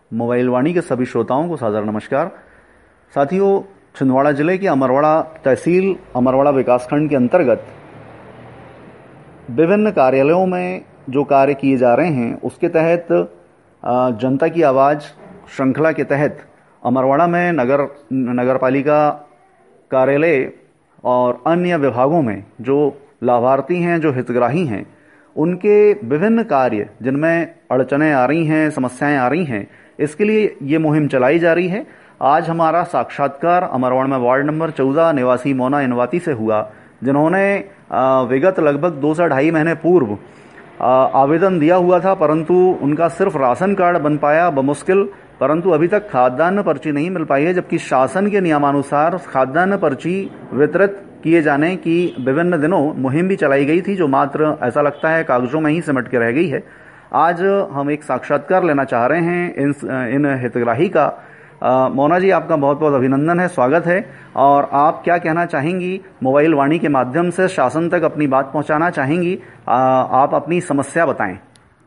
Mobile वाणी के सभी श्रोताओं को सादर नमस्कार। साथियों, छिंदवाड़ा जिले के अमरवाड़ा तहसील अमरवाड़ा विकासखंड के अंतर्गत विभिन्न कार्यालयों में जो कार्य किए जा रहे हैं उसके तहत जनता की आवाज़ श्रृंखला के तहत अमरवाड़ा में नगरपालिका कार्यालय और अन्य विभागों में जो लाभार्थी हैं, जो हितग्राही हैं, उनके विभिन्न कार्य जिनमें अड़चनें आ रही हैं, समस्याएं आ रही हैं, इसके लिए ये मुहिम चलाई जा रही है। आज हमारा साक्षात्कार अमरवाड़ा में वार्ड नंबर 14 निवासी मोना इनवाती से हुआ, जिन्होंने विगत लगभग 2 से ढाई महीने पूर्व आवेदन दिया हुआ था, परंतु उनका सिर्फ राशन कार्ड बन पाया बमुश्किल, परंतु अभी तक खाद्यान्न पर्ची नहीं मिल पाई है, जबकि शासन के नियमानुसार खाद्यान्न पर्ची वितरित किए जाने की विभिन्न दिनों मुहिम भी चलाई गई थी, जो मात्र ऐसा लगता है कागजों में ही सिमट के रह गई है। आज हम एक साक्षात्कार लेना चाह रहे हैं इन हितग्राही का। मोना जी, आपका बहुत बहुत अभिनंदन है, स्वागत है। और आप क्या कहना चाहेंगी, मोबाइल वाणी के माध्यम से शासन तक अपनी बात पहुंचाना चाहेंगी? आप अपनी समस्या बताएं।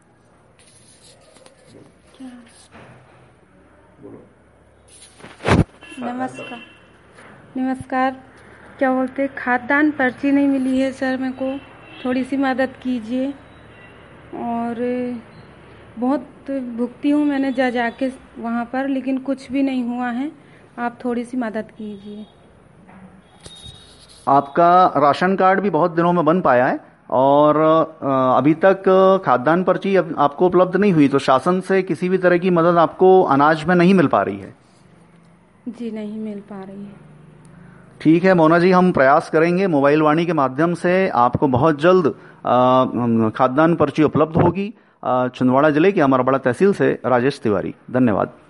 नमस्कार। क्या बोलते, खाद्यान्न पर्ची नहीं मिली है सर, मेरे को थोड़ी सी मदद कीजिए। और बहुत भुगती हूँ मैंने जाके वहाँ पर, लेकिन कुछ भी नहीं हुआ है। आप थोड़ी सी मदद कीजिए। आपका राशन कार्ड भी बहुत दिनों में बन पाया है और अभी तक खाद्यान्न पर्ची आपको उपलब्ध नहीं हुई, तो शासन से किसी भी तरह की मदद आपको अनाज में नहीं मिल पा रही है? जी नहीं मिल पा रही है। ठीक है मोना जी, हम प्रयास करेंगे मोबाइल वाणी के माध्यम से आपको बहुत जल्द खाद्यान्न पर्ची उपलब्ध होगी। छिंदवाड़ा जिले के अमरवाड़ा तहसील से राजेश तिवारी, धन्यवाद।